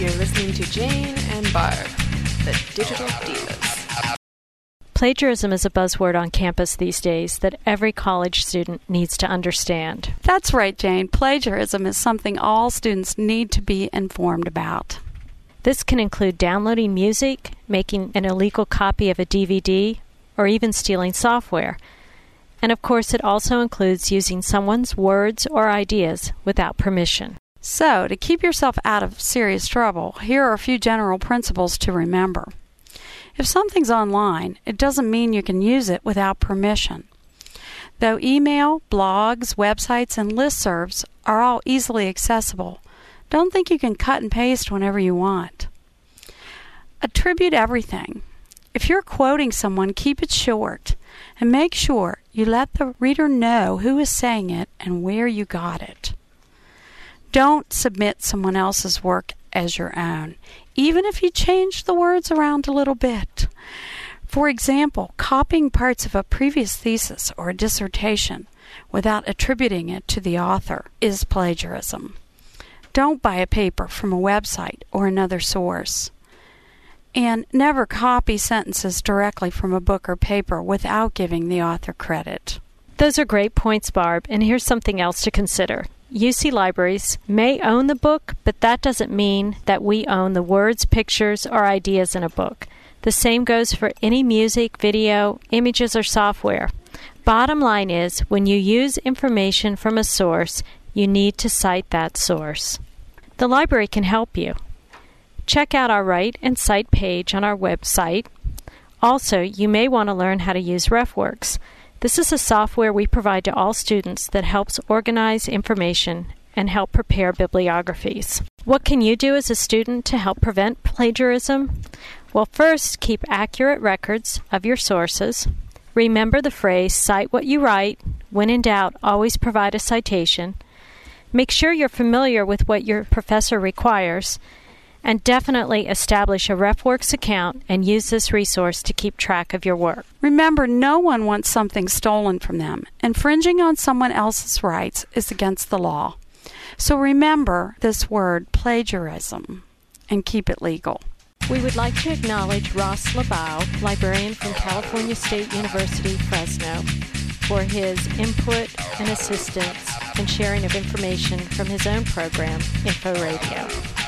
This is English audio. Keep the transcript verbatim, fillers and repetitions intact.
You're listening to Jane and Barb, the Digital Divas. Plagiarism is a buzzword on campus these days that every college student needs to understand. That's right, Jane. Plagiarism is something all students need to be informed about. This can include downloading music, making an illegal copy of a D V D, or even stealing software. And of course, it also includes using someone's words or ideas without permission. So, to keep yourself out of serious trouble, here are a few general principles to remember. If something's online, it doesn't mean you can use it without permission. Though email, blogs, websites, and listservs are all easily accessible, don't think you can cut and paste whenever you want. Attribute everything. If you're quoting someone, keep it short, and make sure you let the reader know who is saying it and where you got it. Don't submit someone else's work as your own, even if you change the words around a little bit. For example, copying parts of a previous thesis or a dissertation without attributing it to the author is plagiarism. Don't buy a paper from a website or another source. And never copy sentences directly from a book or paper without giving the author credit. Those are great points, Barb, and here's something else to consider. U C libraries may own the book, but that doesn't mean that we own the words, pictures, or ideas in a book. The same goes for any music, video, images, or software. Bottom line is, when you use information from a source, you need to cite that source. The library can help you. Check out our Write and Cite page on our website. Also, you may want to learn how to use RefWorks. This is a software we provide to all students that helps organize information and help prepare bibliographies. What can you do as a student to help prevent plagiarism? Well, first, keep accurate records of your sources. Remember the phrase, cite what you write. When in doubt, always provide a citation. Make sure you're familiar with what your professor requires. And definitely establish a RefWorks account and use this resource to keep track of your work. Remember, no one wants something stolen from them. Infringing on someone else's rights is against the law. So remember this word, plagiarism, and keep it legal. We would like to acknowledge Ross LeBow, librarian from California State University, Fresno, for his input and assistance and sharing of information from his own program, Info Radio.